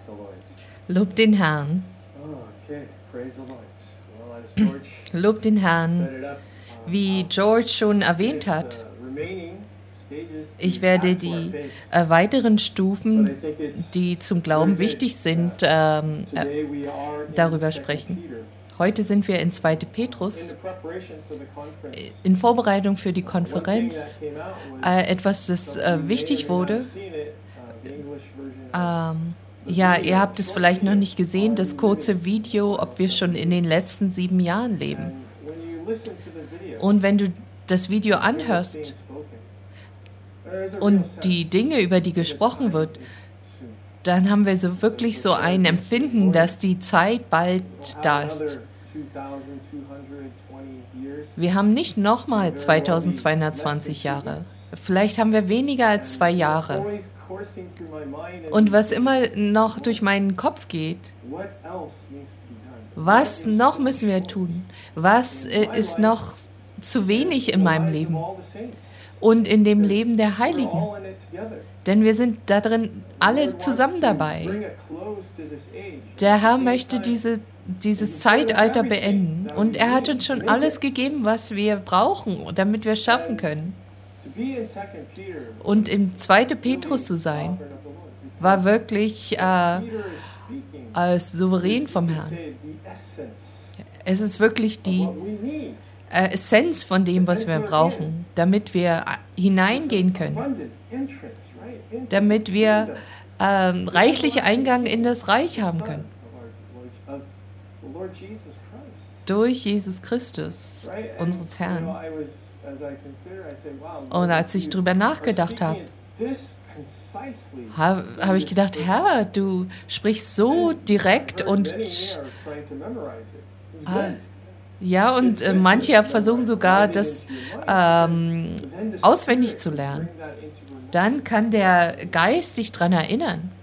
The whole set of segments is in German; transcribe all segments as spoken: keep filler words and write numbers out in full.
Lob den Herrn. Lob den Herrn. Wie George schon erwähnt hat, ich werde die äh, weiteren Stufen, die zum Glauben wichtig sind, ähm, äh, darüber sprechen. Heute sind wir in zweiten Petrus. In Vorbereitung für die Konferenz, äh, etwas, das äh, wichtig wurde. Ähm, ja, ihr habt es vielleicht noch nicht gesehen, das kurze Video, ob wir schon in den letzten sieben Jahren leben. Und wenn du das Video anhörst und die Dinge, über die gesprochen wird, dann haben wir so wirklich so ein Empfinden, dass die Zeit bald da ist. Wir haben nicht nochmal zweitausendzweihundertzwanzig Jahre. Vielleicht haben wir weniger als zwei Jahre. Und was immer noch durch meinen Kopf geht, was noch müssen wir tun? Was äh, ist noch zu wenig in meinem Leben und in dem Leben der Heiligen? Denn wir sind da drin alle zusammen dabei. Der Herr möchte diese, dieses Zeitalter beenden und er hat uns schon alles gegeben, was wir brauchen, damit wir es schaffen können. Und im zweiten Petrus zu sein, war wirklich äh, als souverän vom Herrn. Es ist wirklich die äh, Essenz von dem, was wir brauchen, damit wir hineingehen können, damit wir äh, reichlichen Eingang in das Reich haben können. Durch Jesus Christus, unseres Herrn. Und als ich darüber nachgedacht habe, habe hab ich gedacht, Herr, du sprichst so direkt und ah, ja, und äh, manche versuchen sogar, das ähm, auswendig zu lernen. Dann kann der Geist dich daran erinnern.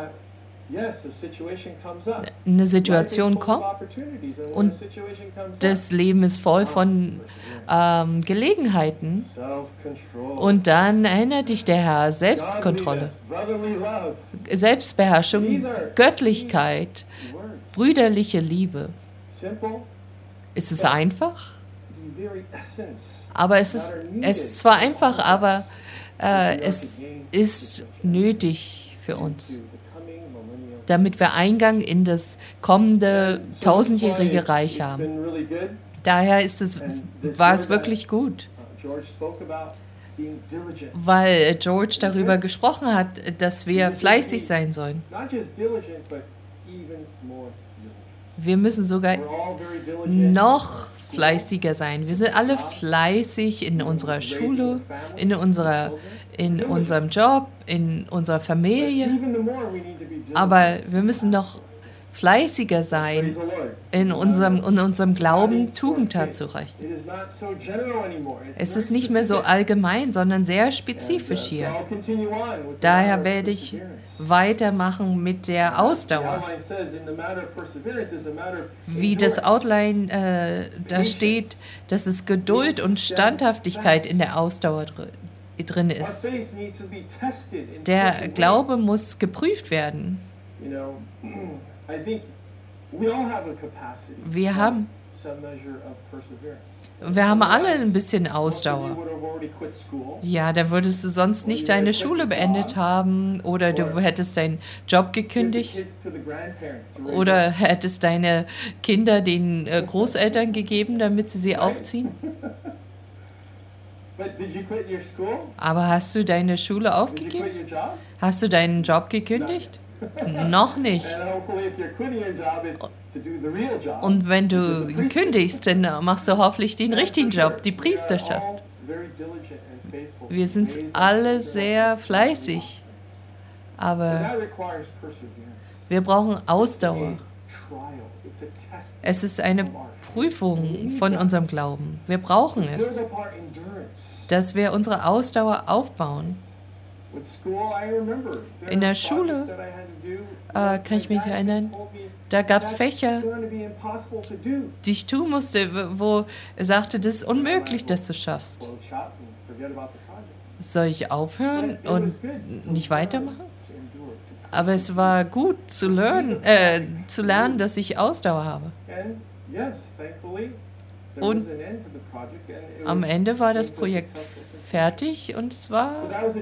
Eine Situation kommt und das Leben ist voll von ähm, Gelegenheiten und dann erinnert dich der Herr, Selbstkontrolle, Selbstbeherrschung, Göttlichkeit, brüderliche Liebe. Ist es einfach? Aber es ist, es ist zwar einfach, aber äh, es ist nötig für uns, damit wir Eingang in das kommende tausendjährige Reich haben. Daher ist es, war es wirklich gut, weil George darüber gesprochen hat, dass wir fleißig sein sollen. Wir müssen sogar noch fleißiger sein. Wir sind alle fleißig in unserer Schule, in, unserer, in unserem Job, in unserer Familie. Aber wir müssen noch fleißiger sein in unserem, in unserem Glauben, Tugendtat zu richten. Es ist nicht mehr so allgemein, sondern sehr spezifisch hier. Daher werde ich weitermachen mit der Ausdauer. Wie das Outline äh, da steht, dass es Geduld und Standhaftigkeit in der Ausdauer drin drin ist. Der Glaube muss geprüft werden. Wir haben, wir haben alle ein bisschen Ausdauer. Ja, da würdest du sonst nicht deine Schule beendet haben oder du hättest deinen Job gekündigt oder hättest deine Kinder den Großeltern gegeben, damit sie sie aufziehen. Aber hast du deine Schule aufgegeben? Hast du deinen Job gekündigt? Noch nicht. Und wenn du kündigst, dann machst du hoffentlich den richtigen Job, die Priesterschaft. Wir sind alle sehr fleißig, aber wir brauchen Ausdauer. Es ist eine Prüfung von unserem Glauben. Wir brauchen es, dass wir unsere Ausdauer aufbauen. In der Schule äh, kann ich mich erinnern, da gab es Fächer, die ich tun musste, wo er sagte, das ist unmöglich, dass du schaffst. Soll ich aufhören und nicht weitermachen? Aber es war gut zu lernen, äh, zu lernen, dass ich Ausdauer habe. Und am Ende war das Projekt fertig und es war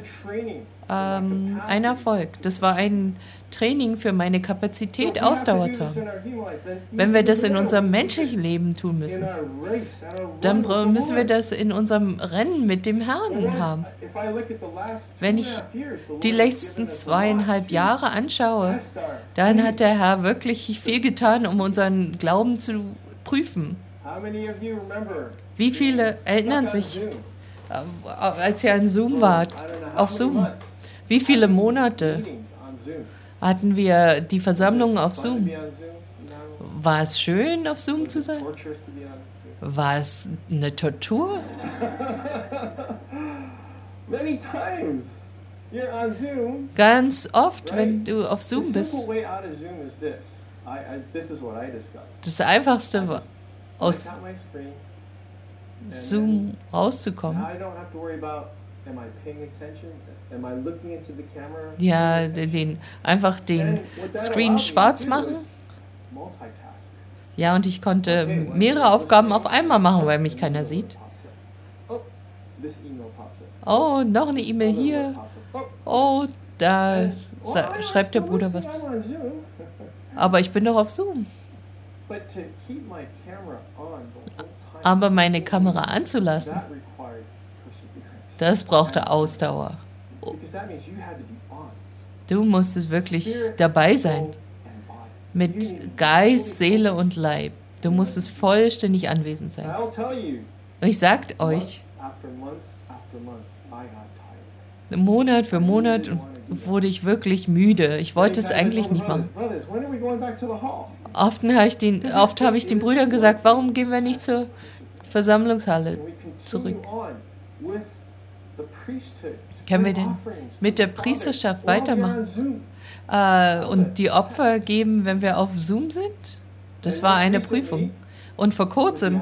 ähm, ein Erfolg. Das war ein Training für meine Kapazität, Ausdauer zu haben. Wenn wir das in unserem menschlichen Leben tun müssen, dann müssen wir das in unserem Rennen mit dem Herrn haben. Wenn ich die letzten zweieinhalb Jahre anschaue, dann hat der Herr wirklich viel getan, um unseren Glauben zu prüfen. Wie viele erinnern sich, als ihr an Zoom wart, auf Zoom? Wie viele Monate hatten wir die Versammlung auf Zoom? War es schön, auf Zoom zu sein? War es eine Tortur? Ganz oft, wenn du auf Zoom bist. Das Einfachste war, aus Zoom rauszukommen. Ja, den, einfach den Screen schwarz machen. Ja, und ich konnte mehrere Aufgaben auf einmal machen, weil mich keiner sieht. Oh, noch eine E-Mail hier. Oh, da schreibt der Bruder was. Aber ich bin doch auf Zoom. Aber meine Kamera anzulassen, das brauchte Ausdauer. Du musstest wirklich dabei sein. Mit Geist, Seele und Leib. Du musstest vollständig anwesend sein. Und ich sag euch, Monat für Monat wurde ich wirklich müde. Ich wollte es eigentlich nicht machen. Oft habe ich den, oft habe ich den Brüdern gesagt, warum gehen wir nicht zur Versammlungshalle zurück? Können wir denn mit der Priesterschaft weitermachen? Äh, und die Opfer geben, wenn wir auf Zoom sind? Das war eine Prüfung. Und vor kurzem,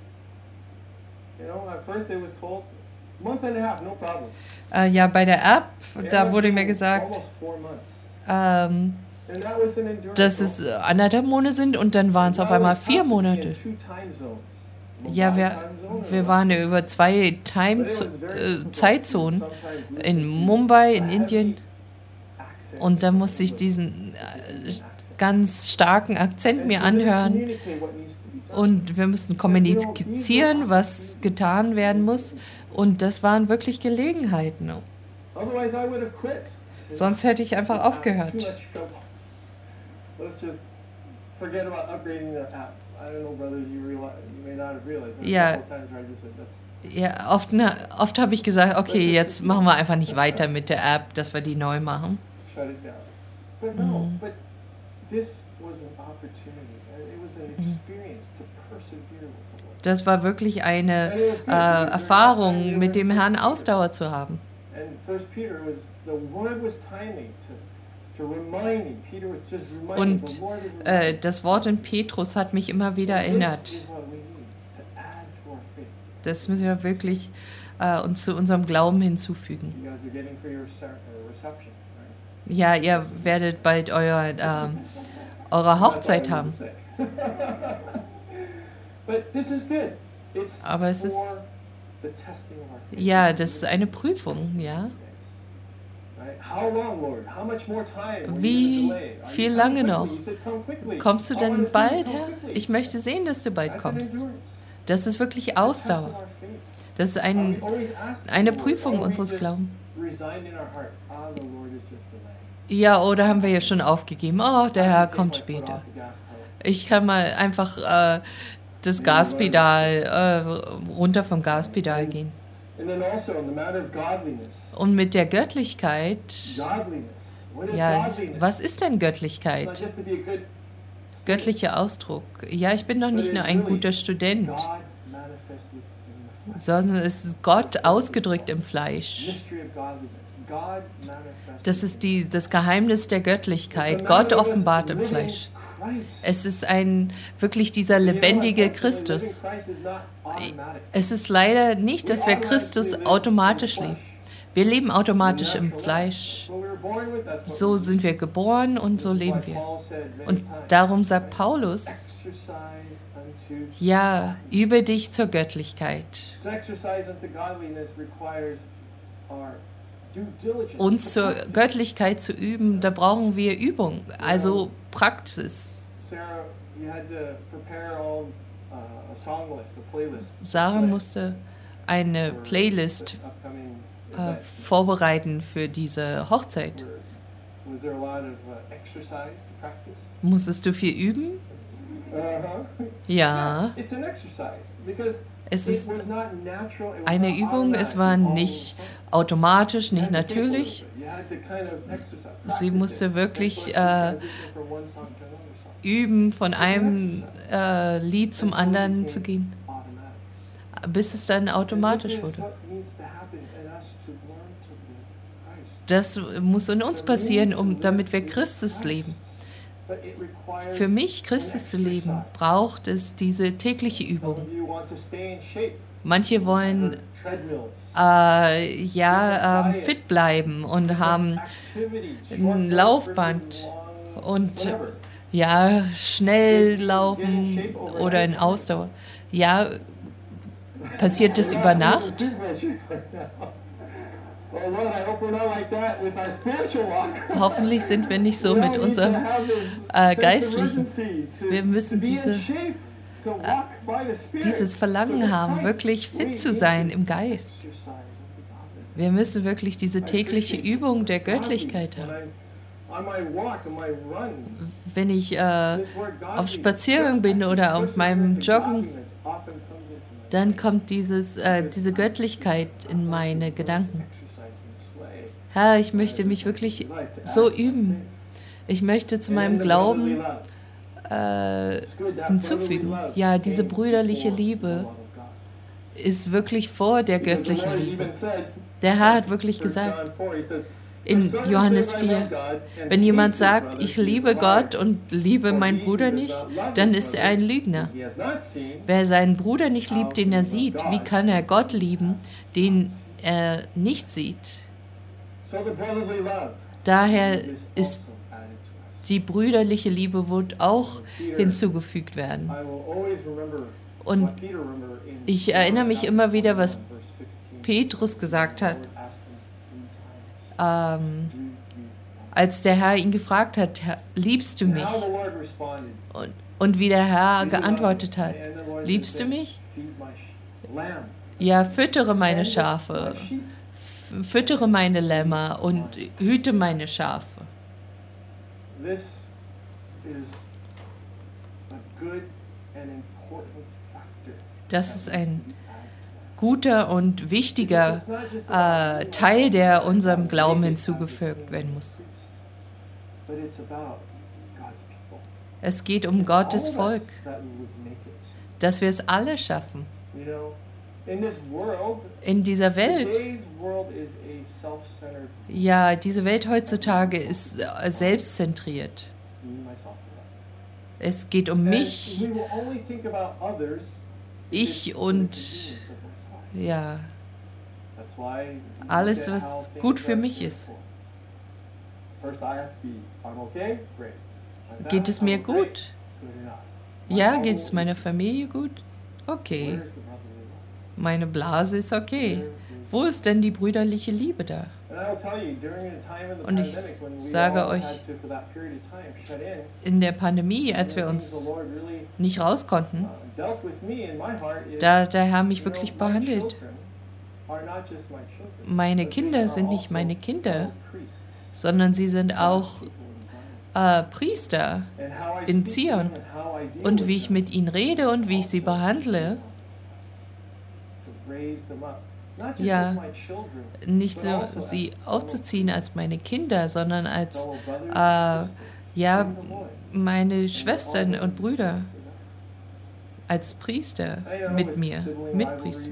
äh, ja, bei der App, da wurde mir gesagt, ähm, dass es anderthalb Monate sind und dann waren es auf einmal vier Monate. Ja, wir, wir waren über zwei Time äh, Zeitzonen in Mumbai, in Indien. Und da musste ich diesen äh, ganz starken Akzent mir anhören. Und wir mussten kommunizieren, was getan werden muss. Und das waren wirklich Gelegenheiten. Sonst hätte ich einfach aufgehört. Ja, ja oft, oft habe ich gesagt, okay, jetzt machen wir einfach nicht weiter mit der App, dass wir die neu machen. Mhm. Das war wirklich eine äh, Erfahrung, mit dem Herrn Ausdauer zu haben. Und äh, das Wort in Petrus hat mich immer wieder erinnert. Das müssen wir wirklich äh, uns zu unserem Glauben hinzufügen. Ja, ihr werdet bald euer, äh, eure Hochzeit haben. Aber es ist, ja, das ist eine Prüfung, ja. Wie viel lange noch? Kommst du denn bald, Herr? Ich möchte sehen, dass du bald kommst. Das ist wirklich Ausdauer. Das ist ein, eine Prüfung unseres Glaubens. Ja, oder haben wir ja schon aufgegeben? Oh, der Herr kommt später. Ich kann mal einfach äh, das Gaspedal, äh, runter vom Gaspedal gehen. Und mit der Göttlichkeit, ja, was ist denn Göttlichkeit? Göttlicher Ausdruck. Ja, ich bin doch nicht nur ein guter Student, sondern es ist Gott ausgedrückt im Fleisch. Das ist die, das Geheimnis der Göttlichkeit, Gott offenbart im Fleisch. Es ist ein wirklich dieser lebendige Christus. Es ist leider nicht, dass wir Christus automatisch leben. Wir leben automatisch im Fleisch. So sind wir geboren und so leben wir. Und darum sagt Paulus, ja, übe dich zur Göttlichkeit. Uns zur Göttlichkeit zu üben, da brauchen wir Übung, also Praxis. Sarah musste eine Playlist äh, vorbereiten für diese Hochzeit. Musstest du viel üben? Ja. Es ist eine Übung, es war nicht automatisch, nicht natürlich. Sie musste wirklich äh, üben, von einem äh, Lied zum anderen zu gehen, bis es dann automatisch wurde. Das muss in uns passieren, um, damit wir Christus leben. Für mich, Christus zu leben, braucht es diese tägliche Übung. Manche wollen äh, ja äh, fit bleiben und haben ein Laufband und ja, schnell laufen oder in Ausdauer. Ja, passiert das über Nacht? Hoffentlich sind wir nicht so mit unserem äh, Geistlichen. Wir müssen diese, äh, dieses Verlangen haben, wirklich fit zu sein im Geist. Wir müssen wirklich diese tägliche Übung der Göttlichkeit haben. Wenn ich äh, auf Spaziergang bin oder auf meinem Joggen, dann kommt dieses, äh, diese Göttlichkeit in meine Gedanken. Herr, ich möchte mich wirklich so üben. Ich möchte zu meinem Glauben äh, hinzufügen. Ja, diese brüderliche Liebe ist wirklich vor der göttlichen Liebe. Der Herr hat wirklich gesagt, in Johannes vier, wenn jemand sagt, ich liebe Gott und liebe meinen Bruder nicht, dann ist er ein Lügner. Wer seinen Bruder nicht liebt, den er sieht, wie kann er Gott lieben, den er nicht sieht? Daher ist die brüderliche Liebe wird auch hinzugefügt werden. Und ich erinnere mich immer wieder, was Petrus gesagt hat, ähm, als der Herr ihn gefragt hat, liebst du mich? Und, und wie der Herr geantwortet hat, liebst du mich? Ja, füttere meine Schafe, füttere meine Lämmer und hüte meine Schafe. Das ist ein guter und wichtiger äh, Teil, der unserem Glauben hinzugefügt werden muss. Es geht um Gottes Volk, dass wir es alle schaffen. In dieser Welt, ja, diese Welt heutzutage ist selbstzentriert. Es geht um mich, ich und ja, alles, was gut für mich ist. Geht es mir gut? Ja, geht es meiner Familie gut? Okay. Meine Blase ist okay. Wo ist denn die brüderliche Liebe da? Und ich sage euch, in der Pandemie, als wir uns nicht raus konnten, da hat der Herr mich wirklich behandelt. Meine Kinder sind nicht meine Kinder, sondern sie sind auch äh, Priester in Zion. Und wie ich mit ihnen rede und wie ich sie behandle, ja, nicht so sie aufzuziehen als meine Kinder, sondern als äh, ja, meine Schwestern und Brüder, als Priester mit mir, Mitpriester.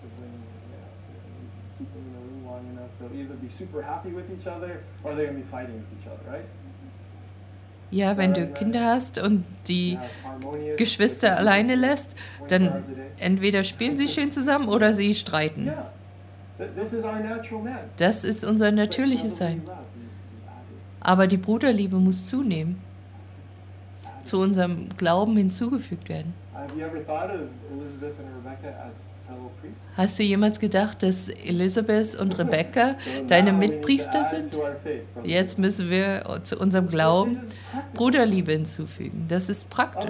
Ja, wenn du Kinder hast und die Geschwister alleine lässt, dann entweder spielen sie schön zusammen oder sie streiten. Das ist unser natürliches Sein. Aber die Bruderliebe muss zunehmen, zu unserem Glauben hinzugefügt werden. Hast du jemals gedacht, dass Elisabeth und Rebekka deine Mitpriester sind? Jetzt müssen wir zu unserem Glauben Bruderliebe hinzufügen. Das ist praktisch.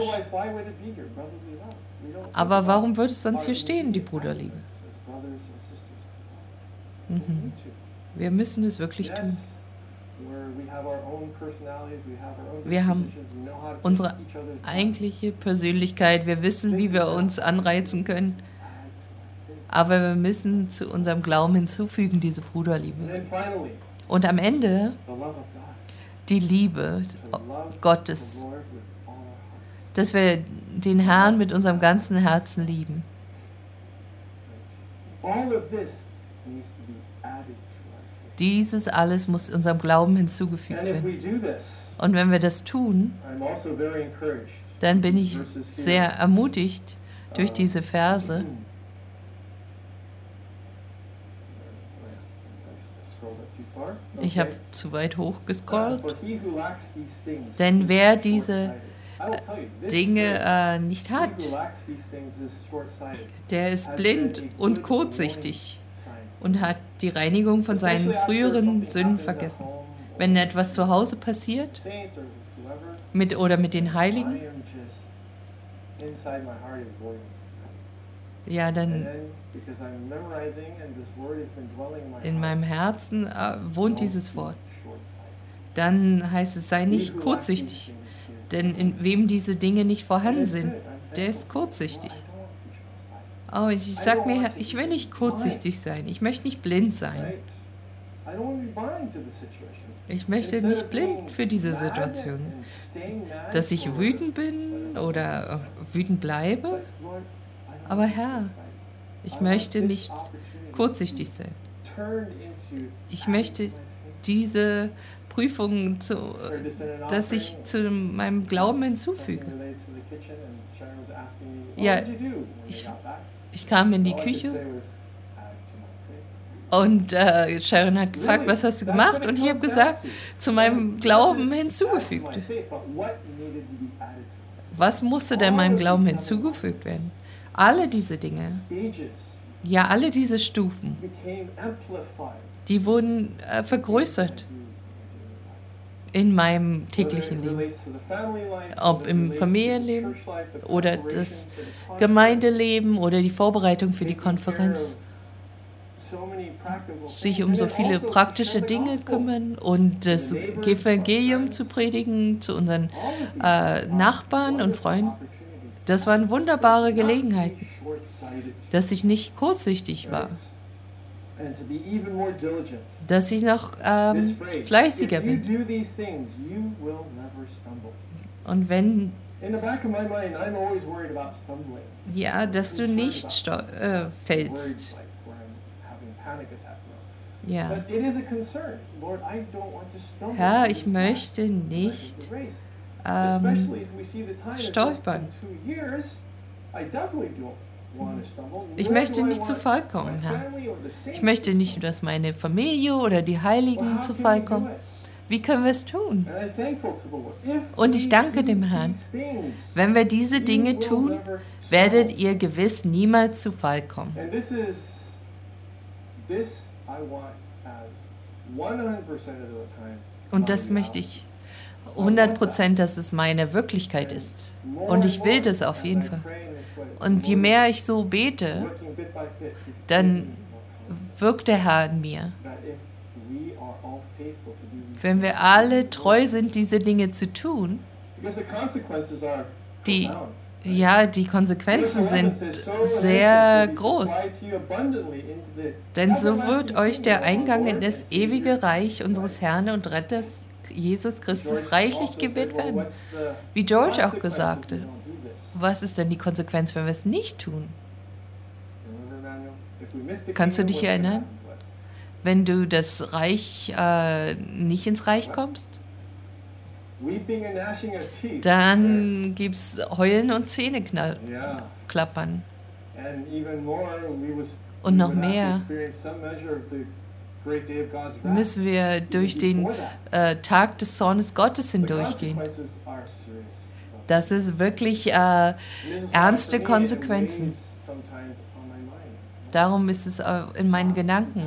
Aber warum würde es sonst hier stehen, die Bruderliebe? Mhm. Wir müssen es wirklich tun. Wir haben unsere eigentliche Persönlichkeit. Wir wissen, wie wir uns anreizen können. Aber wir müssen zu unserem Glauben hinzufügen, diese Bruderliebe. Und am Ende die Liebe Gottes, dass wir den Herrn mit unserem ganzen Herzen lieben. Dieses alles muss unserem Glauben hinzugefügt werden. Und wenn wir das tun, dann bin ich sehr ermutigt durch diese Verse. Ich habe zu weit hoch gescrollt. Denn wer diese Dinge äh, nicht hat, der ist blind und kurzsichtig und hat die Reinigung von seinen früheren Sünden vergessen. Wenn etwas zu Hause passiert, mit oder mit den Heiligen, ja, dann in meinem Herzen äh, wohnt dieses Wort. Dann heißt es, sei nicht kurzsichtig, denn in wem diese Dinge nicht vorhanden sind, der ist kurzsichtig. Oh, ich sag mir, ich will nicht kurzsichtig sein, ich möchte nicht blind sein. Ich möchte nicht blind für diese Situation, dass ich wütend bin oder wütend bleibe. Aber Herr, ich möchte nicht kurzsichtig sein. Ich möchte diese Prüfung, zu, dass ich zu meinem Glauben hinzufüge. Ja, ich, ich kam in die Küche und äh, Sharon hat gefragt, was hast du gemacht? Und ich habe gesagt, zu meinem Glauben hinzugefügt. Was musste denn meinem Glauben hinzugefügt werden? Alle diese Dinge, ja, alle diese Stufen, die wurden äh, vergrößert in meinem täglichen Leben. Ob im Familienleben oder das Gemeindeleben oder die Vorbereitung für die Konferenz. Sich um so viele praktische Dinge kümmern und das Evangelium zu predigen zu unseren äh, Nachbarn und Freunden. Das waren wunderbare Gelegenheiten, dass ich nicht kurzsichtig war, dass ich noch ähm, fleißiger bin. Und wenn, ja, dass du nicht äh, fällst. Ja. Herr, ich möchte nicht ähm, stolpern. Ich möchte nicht zu Fall kommen, Herr. Ich möchte nicht, dass meine Familie oder die Heiligen zu Fall kommen. Wie können wir es tun? Und ich danke dem Herrn. Wenn wir diese Dinge tun, werdet ihr gewiss niemals zu Fall kommen. Und das möchte ich hundert Prozent, dass es meine Wirklichkeit ist. Und ich will das auf jeden Fall. Und je mehr ich so bete, dann wirkt der Herr in mir. Wenn wir alle treu sind, diese Dinge zu tun, die, ja, die Konsequenzen sind sehr groß. Denn so wird euch der Eingang in das ewige Reich unseres Herrn und Retters Jesus Christus reichlich gewährt werden. Wie George auch gesagt hat. Was ist denn die Konsequenz, wenn wir es nicht tun? Kannst du dich erinnern? Wenn du das Reich äh, nicht ins Reich kommst? Dann gibt es Heulen und Zähneklappern. Und noch mehr müssen wir durch den äh, Tag des Zornes Gottes hindurchgehen. Das ist wirklich äh, ernste Konsequenzen. Darum ist es äh, in meinen Gedanken.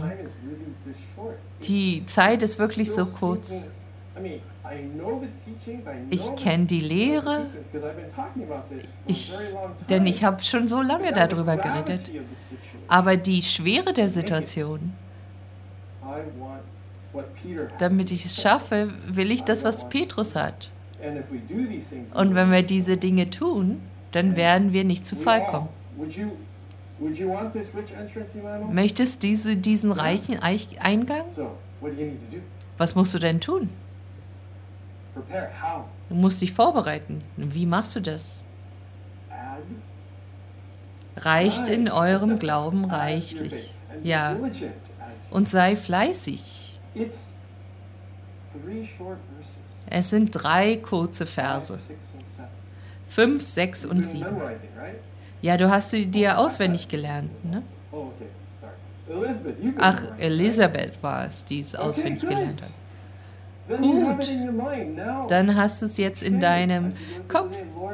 Die Zeit ist wirklich so kurz. Ich kenne die Lehre, ich, denn ich habe schon so lange darüber geredet. Aber die Schwere der Situation, damit ich es schaffe, will ich das, was Petrus hat. Und wenn wir diese Dinge tun, dann werden wir nicht zu Fall kommen. Möchtest du diese, diesen reichen Eingang? Was musst du denn tun? Du musst dich vorbereiten. Wie machst du das? Reicht in eurem Glauben reichlich. Ja. Und sei fleißig. Es sind drei kurze Verse. Fünf, sechs und sieben. Ja, du hast sie dir auswendig gelernt, ne? Ach, Elisabeth war es, die es auswendig gelernt hat. Gut, dann hast du es jetzt in deinem Kopf.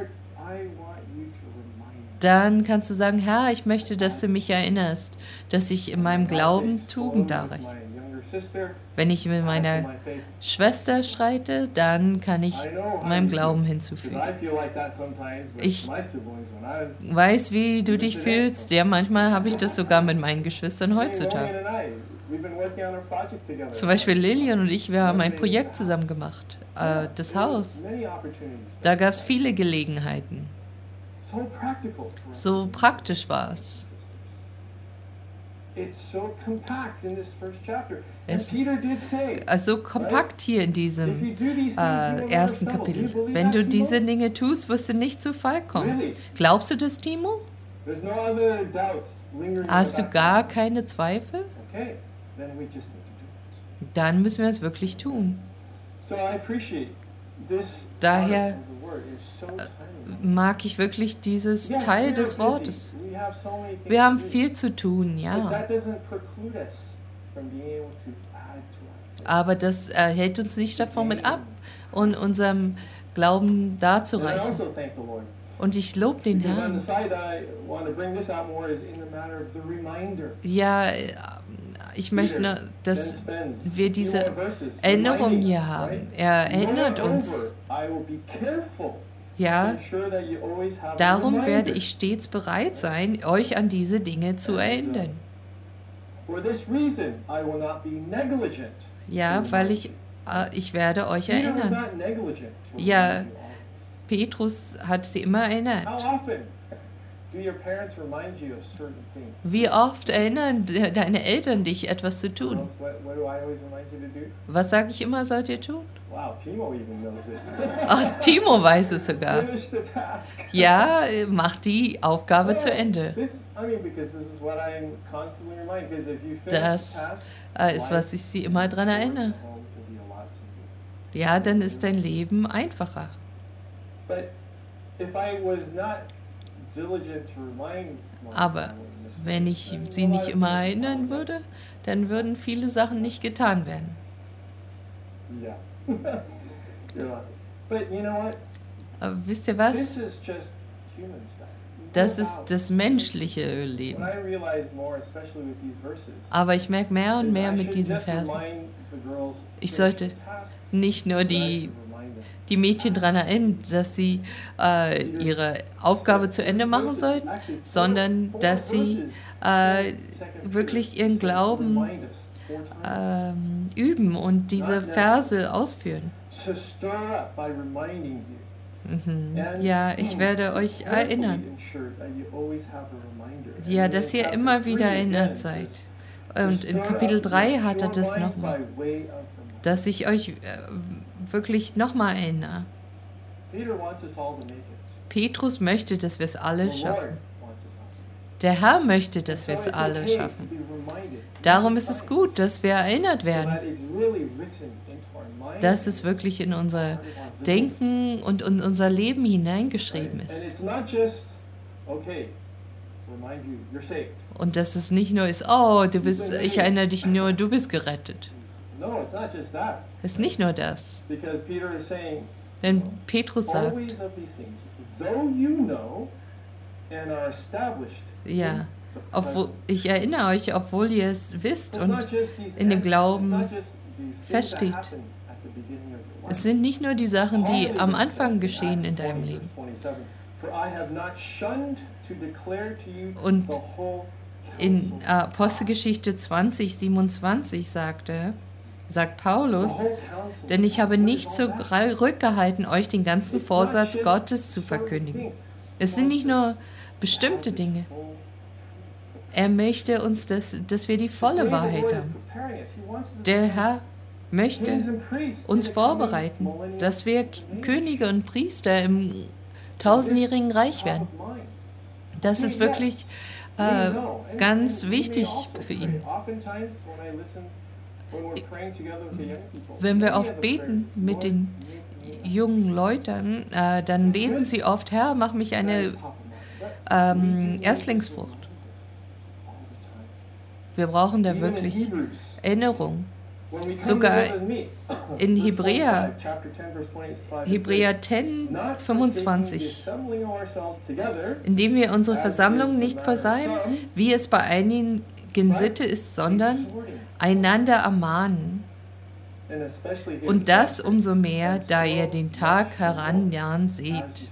Dann kannst du sagen, Herr, ich möchte, dass du mich erinnerst, dass ich in meinem Glauben Tugend darreiche. Wenn ich mit meiner Schwester streite, dann kann ich meinem Glauben hinzufügen. Ich weiß, wie du dich fühlst. Ja, manchmal habe ich das sogar mit meinen Geschwistern heutzutage. Zum Beispiel Lilian und ich, wir haben ein Projekt zusammen gemacht, äh, das Haus. Da gab es viele Gelegenheiten. So praktisch war es. Es ist also kompakt hier in diesem äh, ersten Kapitel. Wenn du diese Dinge tust, wirst du nicht zu Fall kommen. Glaubst du das, Timo? Hast du gar keine Zweifel? Dann müssen wir es wirklich tun. Daher mag ich wirklich dieses Teil des Wortes. Wir haben viel zu tun, ja. Aber das äh, hält uns nicht davon mit ab, und unserem Glauben darzureichen. Und ich lobe den Herrn. Ja, ich möchte, nur, dass wir diese Erinnerung hier haben. Er erinnert uns. Ja, darum werde ich stets bereit sein, euch an diese Dinge zu erinnern. Ja, weil ich, äh, ich werde euch erinnern. Ja, Petrus hat sie immer erinnert. Wie oft erinnern deine Eltern dich, etwas zu tun? Was sage ich immer, sollt ihr tun? Ach, Timo weiß es sogar. Ja, mach die Aufgabe zu Ende. Das äh, ist, was ich sie immer daran erinnere. Ja, dann ist dein Leben einfacher. Aber wenn ich sie nicht immer erinnern würde, dann würden viele Sachen nicht getan werden. Aber wisst ihr was? Das ist das menschliche Leben. Aber ich merke mehr und mehr mit diesen Versen. Ich sollte nicht nur die, die Mädchen daran erinnern, dass sie äh, ihre Aufgabe zu Ende machen sollten, sondern dass sie äh, wirklich ihren Glauben äh, üben und diese Verse ausführen. Mhm. Ja, ich werde euch erinnern. Ja, dass ihr immer wieder erinnert seid. Und in Kapitel drei hat er das nochmal, dass ich euch äh, wirklich nochmal erinnere. Petrus möchte, dass wir es alle schaffen. Der Herr möchte, dass wir es alle schaffen. Darum ist es gut, dass wir erinnert werden. Dass es wirklich in unser Denken und in unser Leben hineingeschrieben ist. Und dass es nicht nur ist, oh, du bist, ich erinnere dich nur, du bist gerettet. Es ist nicht nur das. Denn Petrus sagt, ja, obwohl, ich erinnere euch, obwohl ihr es wisst und in dem Glauben feststeht. Es sind nicht nur die Sachen, die am Anfang geschehen in deinem Leben. Und in Apostelgeschichte zwanzig, siebenundzwanzig sagte, sagt Paulus, denn ich habe nicht zurückgehalten, euch den ganzen Vorsatz Gottes zu verkündigen. Es sind nicht nur bestimmte Dinge. Er möchte uns, dass, dass wir die volle Wahrheit haben. Der Herr möchte uns vorbereiten, dass wir Könige und Priester im tausendjährigen Reich werden. Das ist wirklich äh, ganz wichtig für ihn. Wenn wir oft beten mit den jungen Leuten, äh, dann beten sie oft, Herr, mach mich eine ähm, Erstlingsfrucht. Wir brauchen da wirklich Erinnerung. Sogar in Hebräer, Hebräer zehn, fünfundzwanzig, indem wir unsere Versammlung nicht versäumen, wie es bei einigen Sitte ist, sondern einander ermahnen. Und das umso mehr, da ihr den Tag herannahen seht.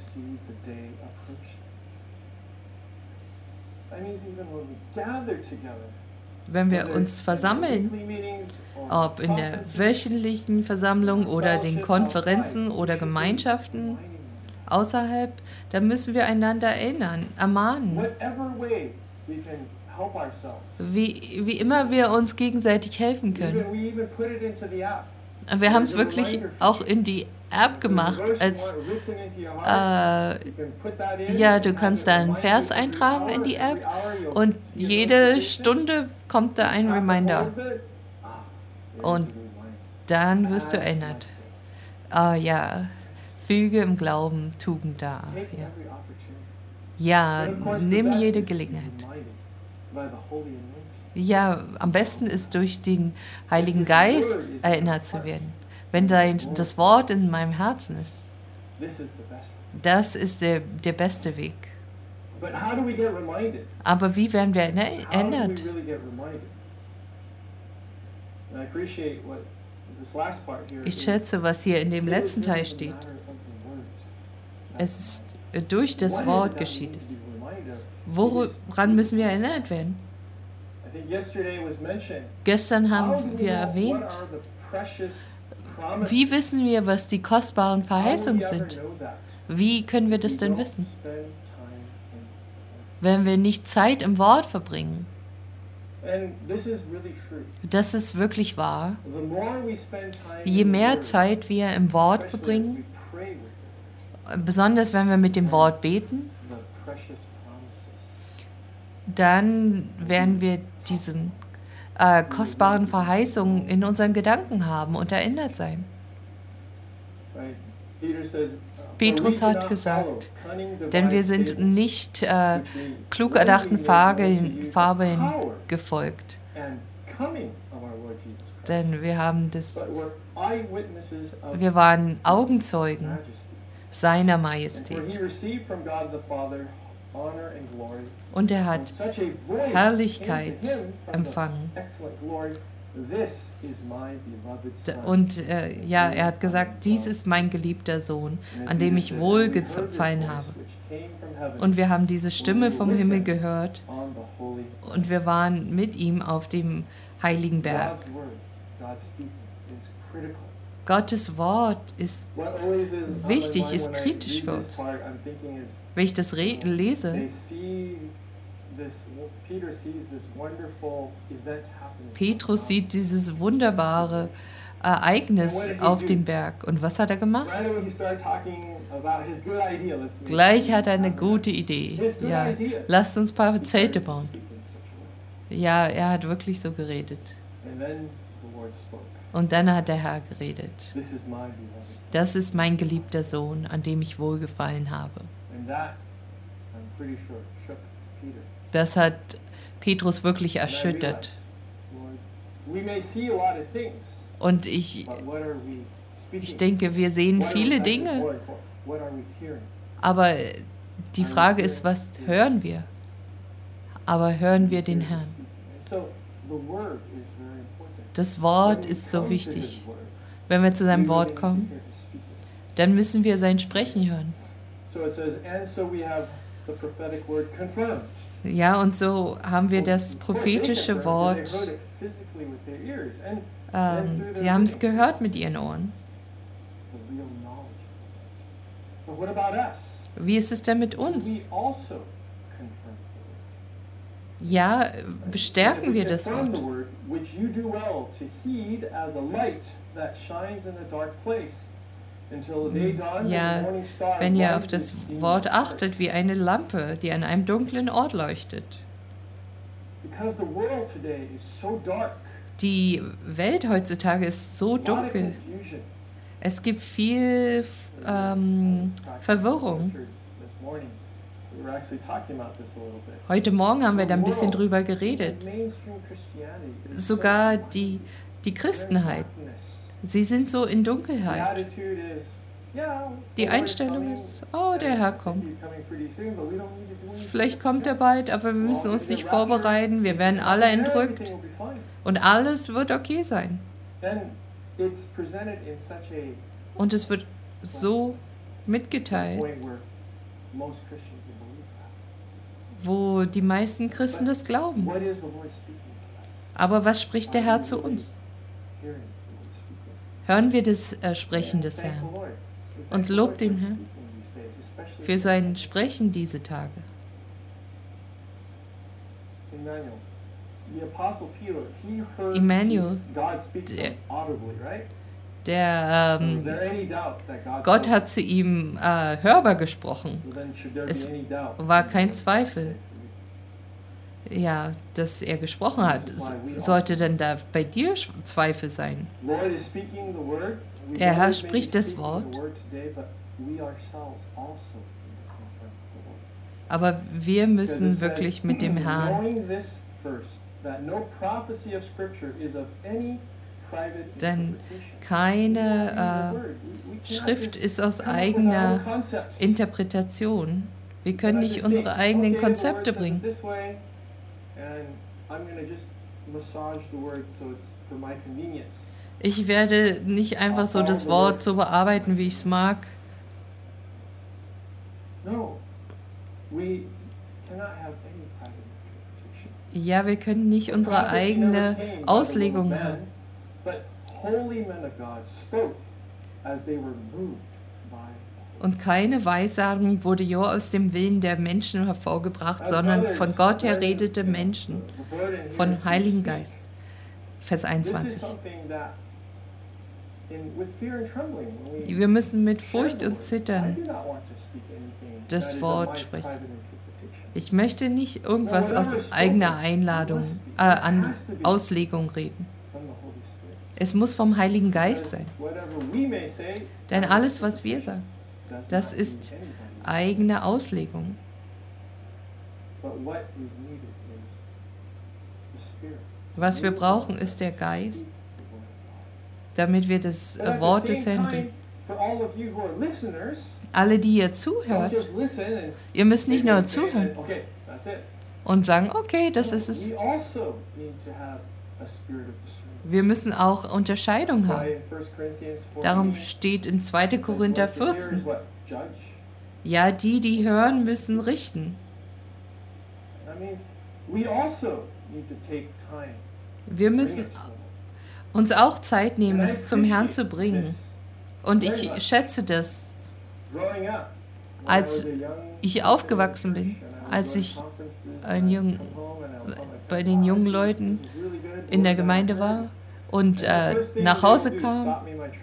Wenn wir uns versammeln, ob in der wöchentlichen Versammlung oder den Konferenzen oder Gemeinschaften außerhalb, dann müssen wir einander erinnern, ermahnen. Wie, wie immer wir uns gegenseitig helfen können. Wir haben es wirklich auch in die App gemacht, als äh, ja, du kannst da einen Vers eintragen in die App und jede Stunde kommt da ein Reminder. Und dann wirst du erinnert. Ah ja, füge im Glauben Tugend dar. Ja, ja, nimm jede Gelegenheit. Ja, am besten ist durch den Heiligen Geist erinnert zu werden. Wenn dein, das Wort in meinem Herzen ist. Das ist der, der beste Weg. Aber wie werden wir erinnert? Ich schätze, was hier in dem letzten Teil steht. Es ist durch das Wort geschieht es. Woran müssen wir erinnert werden? Gestern haben wir erwähnt, wie wissen wir, was die kostbaren Verheißungen sind? Wie können wir das denn wissen? Wenn wir nicht Zeit im Wort verbringen. Das ist wirklich wahr. Je mehr Zeit wir im Wort verbringen, besonders wenn wir mit dem Wort beten, dann werden wir diesen äh, kostbaren Verheißungen in unseren Gedanken haben und erinnert sein. Petrus hat gesagt, denn wir sind nicht äh, klug erdachten Fabeln gefolgt, denn wir haben das, wir waren Augenzeugen seiner Majestät. Und er hat Herrlichkeit empfangen. Und äh, ja, er hat gesagt, dies ist mein geliebter Sohn, an dem ich wohlgefallen habe. Und wir haben diese Stimme vom Himmel gehört und wir waren mit ihm auf dem heiligen Berg. Gottes Wort ist wichtig, ist kritisch für uns. Wenn ich das lese, Petrus sieht dieses wunderbare Ereignis auf dem Berg. Und was hat er gemacht? Gleich hat er eine gute Idee. Ja, lasst uns ein paar Zelte bauen. Ja, er hat wirklich so geredet. Und dann hat der Herr geredet. Das ist mein geliebter Sohn, an dem ich wohlgefallen habe. Das hat Petrus wirklich erschüttert. Und ich, ich denke, wir sehen viele Dinge, aber die Frage ist, was hören wir? Aber hören wir den Herrn? Das Wort ist so wichtig. Wenn wir zu seinem Wort kommen, dann müssen wir sein Sprechen hören. Ja, und so haben wir das prophetische Wort. Ähm, sie haben es gehört mit ihren Ohren. Wie ist es denn mit uns? Ja, bestärken wir das Wort. Ja, wenn ihr auf das Wort achtet, wie eine Lampe, die an einem dunklen Ort leuchtet. Die Welt heutzutage ist so dunkel. Es gibt viel ähm, Verwirrung. Heute Morgen haben wir da ein bisschen drüber geredet. Sogar die, die Christenheit. Sie sind so in Dunkelheit. Die Einstellung ist, oh, der Herr kommt. Vielleicht kommt er bald, aber wir müssen uns nicht vorbereiten. Wir werden alle entrückt. Und alles wird okay sein. Und es wird so mitgeteilt, wo die meisten Christen das glauben. Aber was spricht der Herr zu uns? Hören wir das äh, Sprechen des Herrn und lobt den Herrn für sein Sprechen diese Tage. Emmanuel, der, der ähm, Gott hat zu ihm äh, hörbar gesprochen. Es war kein Zweifel. Ja, dass er gesprochen hat. Sollte denn da bei dir Zweifel sein? Der Herr spricht das Wort, aber wir müssen wirklich mit dem Herrn, denn keine äh, Schrift ist aus eigener Interpretation. Wir können nicht unsere eigenen Konzepte bringen. Ich werde nicht einfach so das Wort so bearbeiten, wie ich es mag. Ja, wir können nicht unsere eigene Auslegung haben. Und keine Weissagung wurde ja aus dem Willen der Menschen hervorgebracht, sondern von Gott her redete Menschen, von Heiligen Geist. Vers einundzwanzig. Wir müssen mit Furcht und Zittern das Wort sprechen. Ich möchte nicht irgendwas aus eigener Einladung, äh, an Auslegung reden. Es muss vom Heiligen Geist sein. Denn alles, was wir sagen, das ist eigene Auslegung. Was wir brauchen, ist der Geist, damit wir das Wort des Herrn reden. Alle, die ihr zuhört, ihr müsst nicht nur zuhören und sagen, okay, das ist es. Wir müssen auch Unterscheidung haben. Darum steht in zweiter Korinther vierzehn, ja, die, die hören, müssen richten. Wir müssen uns auch Zeit nehmen, es zum Herrn zu bringen. Und ich schätze das, als ich aufgewachsen bin, als ich ein Jung, bei den jungen Leuten in der Gemeinde war und äh, nach Hause kam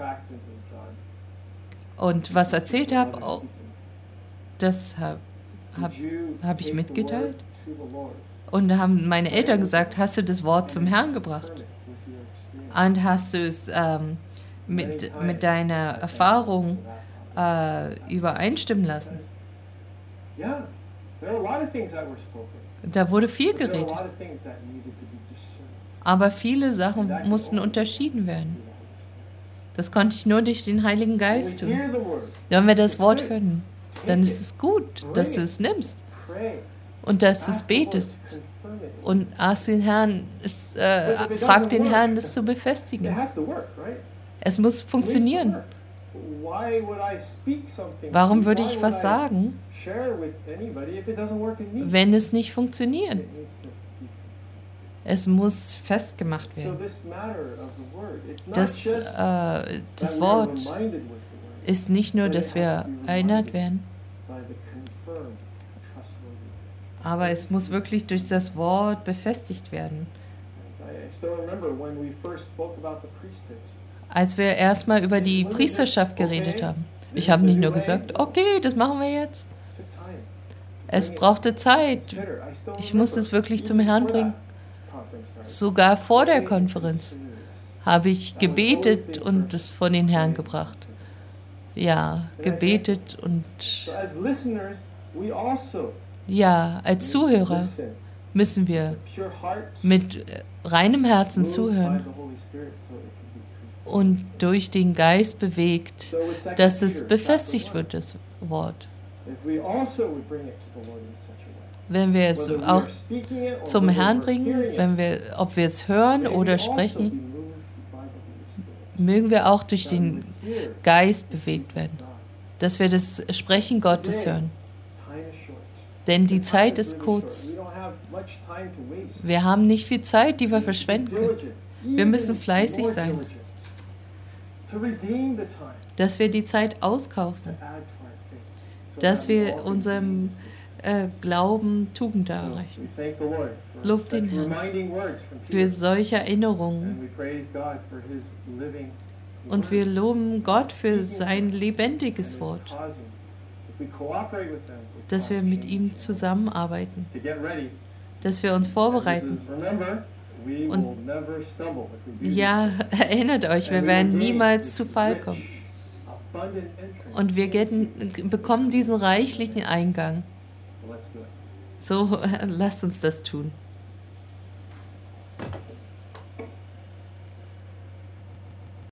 und was erzählt habe, oh, das habe hab, hab ich mitgeteilt. Und da haben meine Eltern gesagt, hast du das Wort zum Herrn gebracht? Und hast du es ähm, mit, mit deiner Erfahrung äh, übereinstimmen lassen? Da wurde viel geredet. Aber viele Sachen mussten unterschieden werden. Das konnte ich nur durch den Heiligen Geist tun. Wenn wir das Wort hören, dann ist es gut, dass du es nimmst und dass du es betest. Und ask den Herrn, es, äh, frag den Herrn, das zu befestigen. Es muss funktionieren. Warum würde ich was sagen, wenn es nicht funktioniert? Es muss festgemacht werden. Das, äh, das Wort ist nicht nur, dass wir erinnert werden, aber es muss wirklich durch das Wort befestigt werden. Als wir erstmal über die Priesterschaft geredet haben, ich habe nicht nur gesagt, okay, das machen wir jetzt. Es brauchte Zeit. Ich musste es wirklich zum Herrn bringen. Sogar vor der Konferenz habe ich gebetet und es vor den Herrn gebracht. Ja, gebetet und ja, als Zuhörer müssen wir mit reinem Herzen zuhören und durch den Geist bewegt, dass es befestigt wird, das Wort. Wenn wir es auch zum Herrn bringen, wenn wir, ob wir es hören oder sprechen, mögen wir auch durch den Geist bewegt werden, dass wir das Sprechen Gottes hören. Denn die Zeit ist kurz. Wir haben nicht viel Zeit, die wir verschwenden können. Wir müssen fleißig sein, dass wir die Zeit auskaufen, dass wir unserem äh, Glauben Tugend erreichen. Lobt den Herrn für solche Erinnerungen. Und wir loben Gott für sein lebendiges Wort, dass wir mit ihm zusammenarbeiten, dass wir uns vorbereiten. Und ja, erinnert euch, wir werden niemals zu Fall kommen. Und wir getten, bekommen diesen reichlichen Eingang. So, lasst uns das tun.